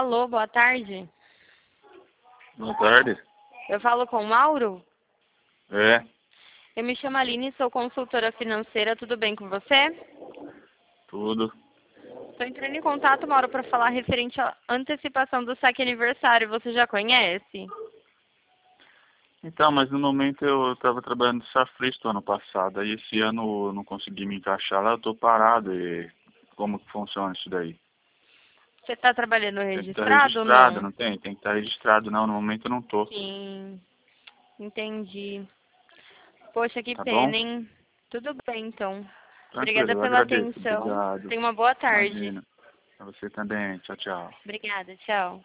Alô, boa tarde. Boa tarde. Eu falo com o Mauro? É, Eu me chamo Aline, sou consultora financeira, tudo bem com você? tudo. Estou entrando em contato, Mauro, para falar referente à antecipação do saque aniversário. Você já conhece? Então, mas no momento eu estava trabalhando no Safristo ano passado, aí esse ano eu não consegui me encaixar lá, eu estou parado. E como que funciona isso daí? Você está trabalhando Tem que estar registrado ou registrado, não? não tem? Tem que estar registrado, não, no momento eu não estou. Sim, entendi. Poxa, que Tá bom? pena, hein? Tudo bem, então. Tranquilo, Obrigada eu pela agradeço. atenção. Obrigado. Tenha uma boa tarde. Imagina. A você também. Tchau, tchau. Obrigada, tchau.